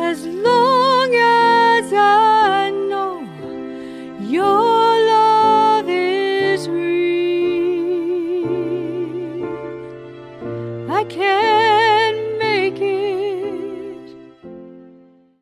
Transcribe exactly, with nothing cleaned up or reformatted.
as long as I know your love is real. I can't